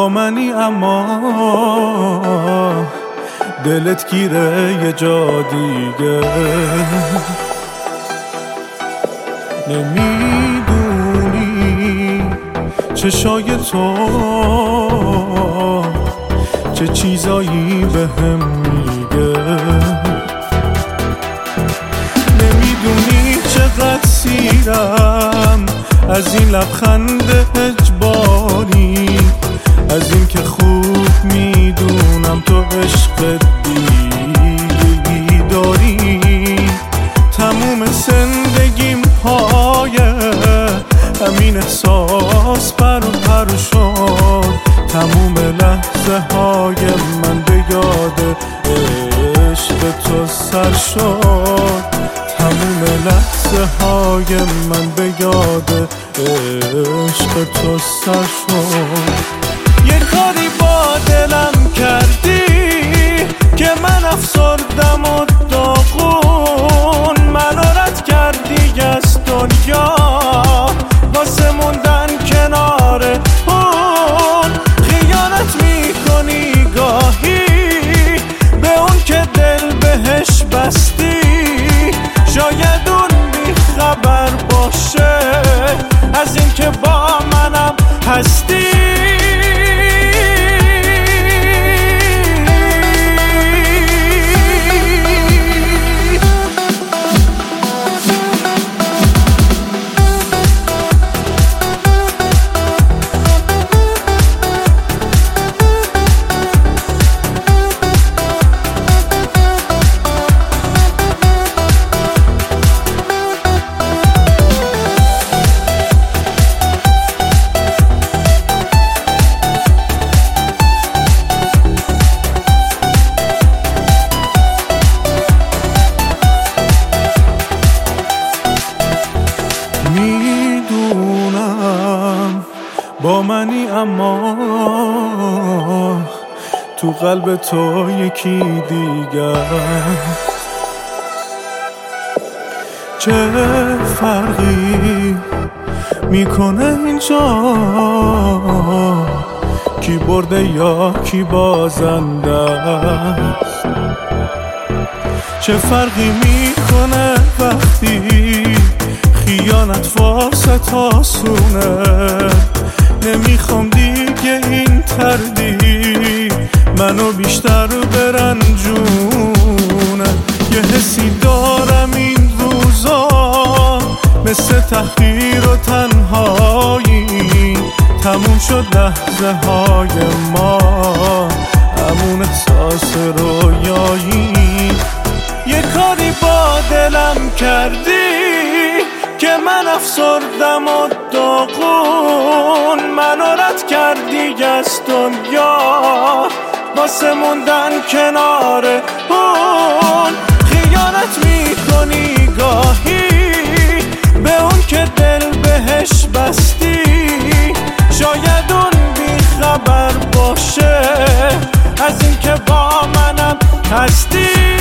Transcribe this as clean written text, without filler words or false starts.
با منی اما دلت گیره یه جا دیگه. نمیدونی چشای تو چه چیزایی بهم میگه. نمیدونی چقدر سیرم از این لبخند اجباری، از این که خوب میدونم تو عشق دیگه داری. تموم زندگیم پای همین احساس پر شد. تموم لحظه های من به یاد عشق تو سر شد. تموم لحظه های من به یاد عشق تو سر شد. یه کاری با دلم کردی که من افسردم و داغون. منو رد کردی از دنیا واسه موندن کنار اون. خیانت میکنی گاهی به اون که دل بهش بستی. شاید اون بی خبر باشه از این که با منم هستی. میدونم با منی اما تو قلب تو یکی دیگه. چه فرقی میکنه اینجا کی برده یا کی بازنده است؟ چه فرقی میکنه وقتی خیانت واسه آسونه؟ نمیخوام دیگه این تردید منو بیشتر برنجونه. یه حسی دارم این روزا مثل تحقیر و تنهایی. تموم شد لحظه های ما همون احساس رویایی. یه کاری با دلم کردی که من افسردم و داغون. منو رد کردی از دنیا واسه موندن کنار اون. خیانت میکنی گاهی به اون که دل بهش بستی. شاید اون بی خبر باشه از این که با منم هستی.